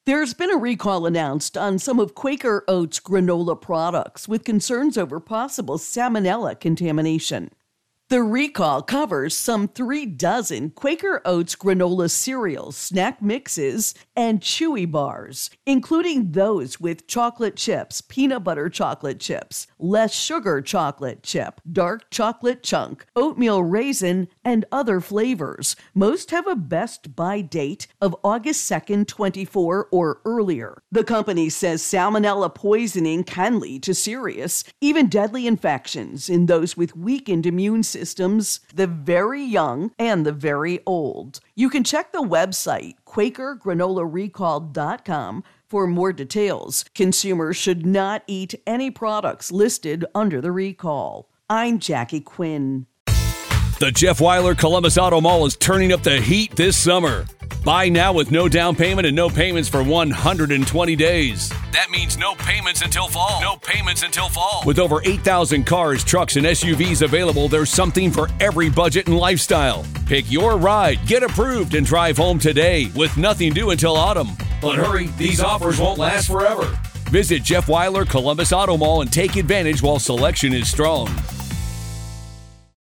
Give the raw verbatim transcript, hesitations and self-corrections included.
There's been a recall announced on some of Quaker Oats granola products with concerns over possible salmonella contamination. The recall covers some three dozen Quaker Oats granola cereals, snack mixes, and chewy bars, including those with chocolate chips, peanut butter chocolate chips, less sugar chocolate chip, dark chocolate chunk, oatmeal raisin, and other flavors. Most have a best buy date of August second, twenty-four or earlier. The company says salmonella poisoning can lead to serious, even deadly infections in those with weakened immune systems. systems, the very young and the very old. You can check the website Quaker Granola Recall dot com for more details. Consumers should not eat any products listed under the recall. I'm Jackie Quinn. The Jeff Weiler Columbus Auto Mall is turning up the heat this summer. Buy now with no down payment and no payments for one hundred twenty days. That means no payments until fall. No payments until fall. With over eight thousand cars, trucks, and S U Vs available, there's something for every budget and lifestyle. Pick your ride, get approved, and drive home today with nothing due until autumn. But hurry, these offers won't last forever. Visit Jeff Weiler Columbus Auto Mall and take advantage while selection is strong.